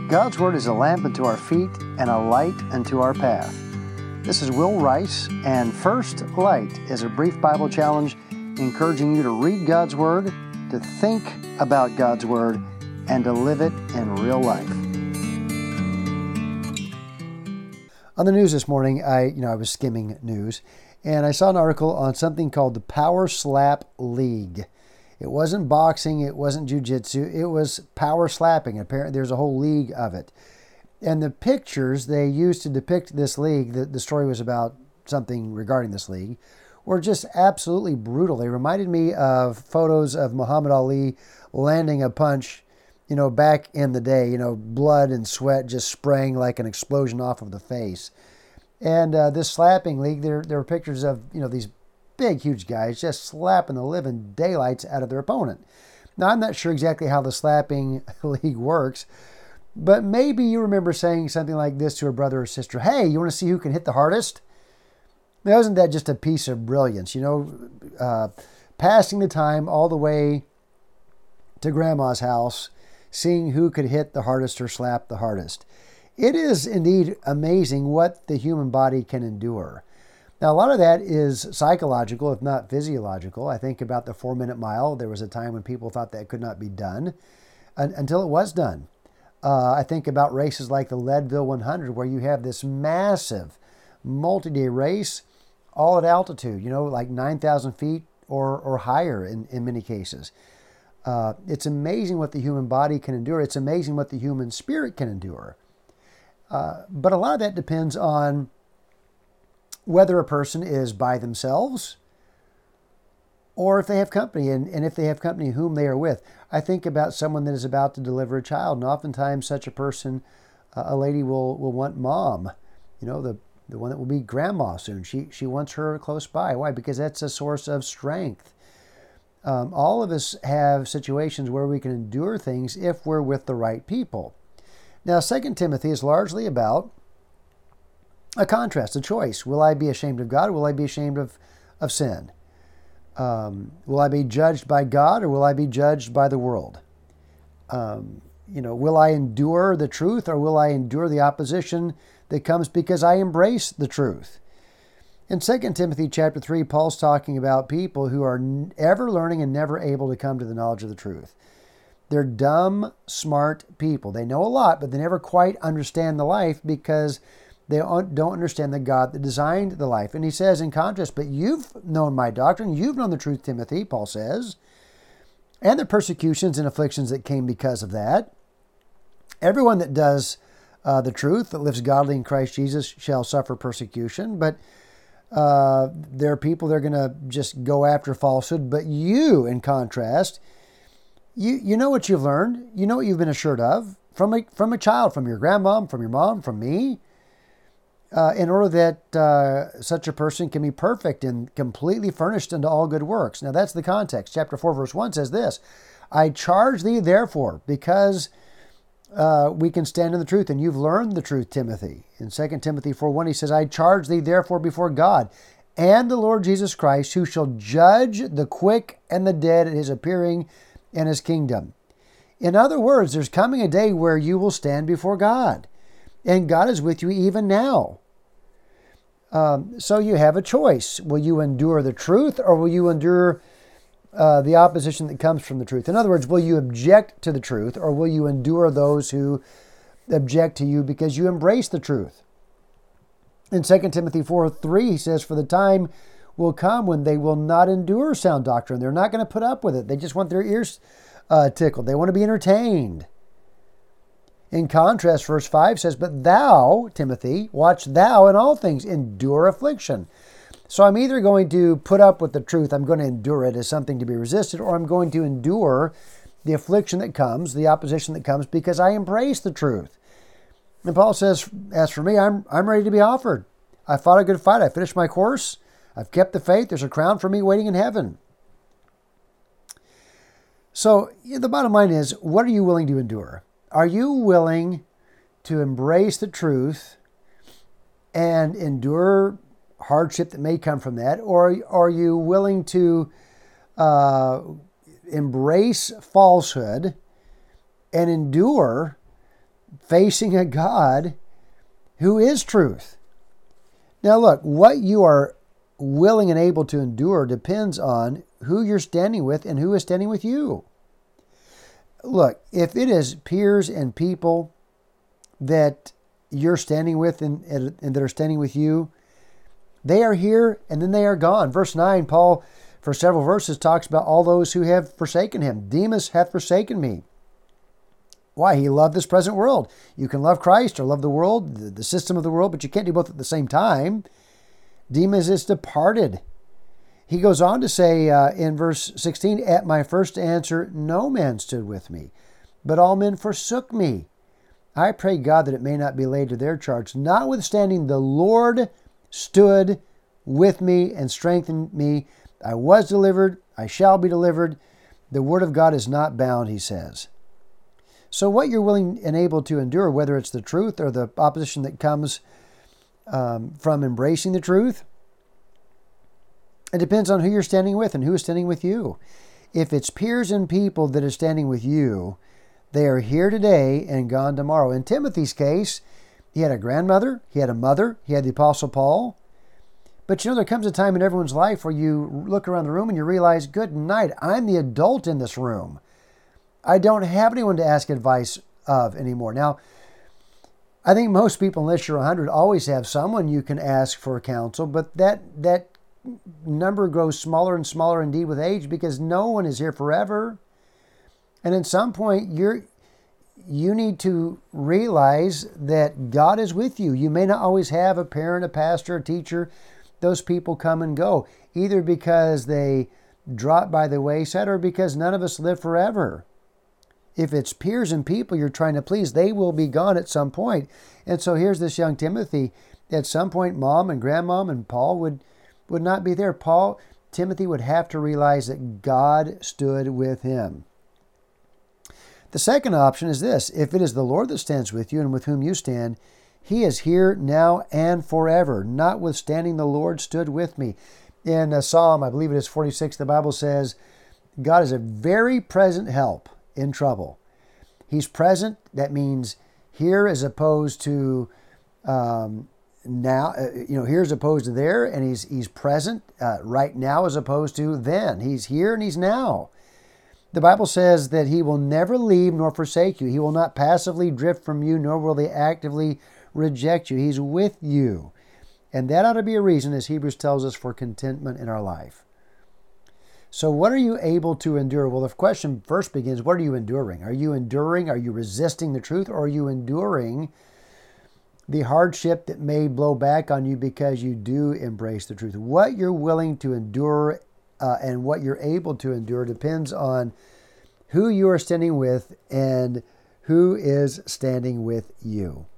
God's Word is a lamp unto our feet and a light unto our path. This is Will Rice, and First Light is a brief Bible challenge encouraging you to read God's Word, to think about God's Word, and to live it in real life. On the news this morning, I was skimming news, and I saw an article on something called the Power Slap League. It wasn't boxing, it wasn't jiu-jitsu, it was power slapping. Apparently there's a whole league of it. And the pictures they used to depict this league, the story was about something regarding this league, were just absolutely brutal. They reminded me of photos of Muhammad Ali landing a punch, back in the day, blood and sweat just spraying like an explosion off of the face. And this slapping league, there were pictures of, these big, huge guys just slapping the living daylights out of their opponent. Now, I'm not sure exactly how the slapping league works, but maybe you remember saying something like this to a brother or sister. Hey, you want to see who can hit the hardest? Now, isn't that just a piece of brilliance? Passing the time all the way to grandma's house, seeing who could hit the hardest or slap the hardest. It is indeed amazing what the human body can endure. Now, a lot of that is psychological, if not physiological. I think about the 4-minute mile. There was a time when people thought that could not be done until it was done. I think about races like the Leadville 100, where you have this massive multi-day race, all at altitude, like 9,000 feet or higher in many cases. It's amazing what the human body can endure. It's amazing what the human spirit can endure. But a lot of that depends on whether a person is by themselves or if they have company, and if they have company, whom they are with. I think about someone that is about to deliver a child, and oftentimes such a person, a lady will want mom, the one that will be grandma soon. She wants her close by. Why? Because that's a source of strength. All of us have situations where we can endure things if we're with the right people. Now, 2 Timothy is largely about a contrast, a choice. Will I be ashamed of God, or will I be ashamed of sin? Will I be judged by God, or will I be judged by the world? Will I endure the truth, or will I endure the opposition that comes because I embrace the truth? In 2 Timothy chapter 3, Paul's talking about people who are ever learning and never able to come to the knowledge of the truth. They're dumb, smart people. They know a lot, but they never quite understand the life because they don't understand the God that designed the life. And he says, in contrast, but you've known my doctrine, you've known the truth, Timothy, Paul says, and the persecutions and afflictions that came because of that. Everyone that does the truth, that lives godly in Christ Jesus, shall suffer persecution. But there are people that are going to just go after falsehood. But you, in contrast, you know what you've learned. You know what you've been assured of from a child, from your grandmom, from your mom, from me. In order that such a person can be perfect and completely furnished unto all good works. Now that's the context. Chapter 4, verse 1 says this, I charge thee therefore, because we can stand in the truth, and you've learned the truth, Timothy. In 2 Timothy 4:1, he says, I charge thee therefore before God and the Lord Jesus Christ, who shall judge the quick and the dead at his appearing and his kingdom. In other words, there's coming a day where you will stand before God. And God is with you even now. So you have a choice. Will you endure the truth, or will you endure the opposition that comes from the truth? In other words, will you object to the truth, or will you endure those who object to you because you embrace the truth? In 2 Timothy 4:3, he says, for the time will come when they will not endure sound doctrine. They're not going to put up with it. They just want their ears tickled. They want to be entertained. In contrast, verse 5 says, but thou, Timothy, watch thou in all things, endure affliction. So I'm either going to put up with the truth, I'm going to endure it as something to be resisted, or I'm going to endure the affliction that comes, the opposition that comes, because I embrace the truth. And Paul says, as for me, I'm ready to be offered. I fought a good fight. I finished my course. I've kept the faith. There's a crown for me waiting in heaven. So the bottom line is, what are you willing to endure? Are you willing to embrace the truth and endure hardship that may come from that? Or are you willing to embrace falsehood and endure facing a God who is truth. Now look, what you are willing and able to endure depends on who you're standing with and who is standing with you. Look, if it is peers and people that you're standing with and that are standing with you, they are here and then they are gone. Verse 9, Paul, for several verses, talks about all those who have forsaken him. Demas hath forsaken me. Why? He loved this present world. You can love Christ or love the world, the system of the world, but you can't do both at the same time. Demas is departed. He goes on to say in verse 16, at my first answer, no man stood with me, but all men forsook me. I pray God that it may not be laid to their charge. Notwithstanding, the Lord stood with me and strengthened me. I was delivered. I shall be delivered. The word of God is not bound, he says. So what you're willing and able to endure, whether it's the truth or the opposition that comes from embracing the truth, it depends on who you're standing with and who is standing with you. If it's peers and people that are standing with you, they are here today and gone tomorrow. In Timothy's case, he had a grandmother, he had a mother, he had the Apostle Paul. But there comes a time in everyone's life where you look around the room and you realize, good night, I'm the adult in this room. I don't have anyone to ask advice of anymore. Now, I think most people, unless you're 100, always have someone you can ask for counsel, but that number grows smaller and smaller indeed with age because no one is here forever. And at some point, you need to realize that God is with you. You may not always have a parent, a pastor, a teacher. Those people come and go, either because they drop by the wayside or because none of us live forever. If it's peers and people you're trying to please, they will be gone at some point. And so here's this young Timothy. At some point, mom and grandmom and Paul would not be there. Timothy would have to realize that God stood with him. The second option is this. If it is the Lord that stands with you and with whom you stand, he is here now and forever. Notwithstanding, the Lord stood with me. In Psalm, I believe it is 46, the Bible says, God is a very present help in trouble. He's present. That means here as opposed to now. Here as opposed to there, and he's present right now as opposed to then. He's here and he's now. The Bible says that he will never leave nor forsake you. He will not passively drift from you, nor will they actively reject you. He's with you. And that ought to be a reason, as Hebrews tells us, for contentment in our life. So what are you able to endure? Well, the question first begins, what are you enduring? Are you enduring? Are you resisting the truth? Or are you enduring the hardship that may blow back on you because you do embrace the truth? What you're willing to endure and what you're able to endure depends on who you are standing with and who is standing with you.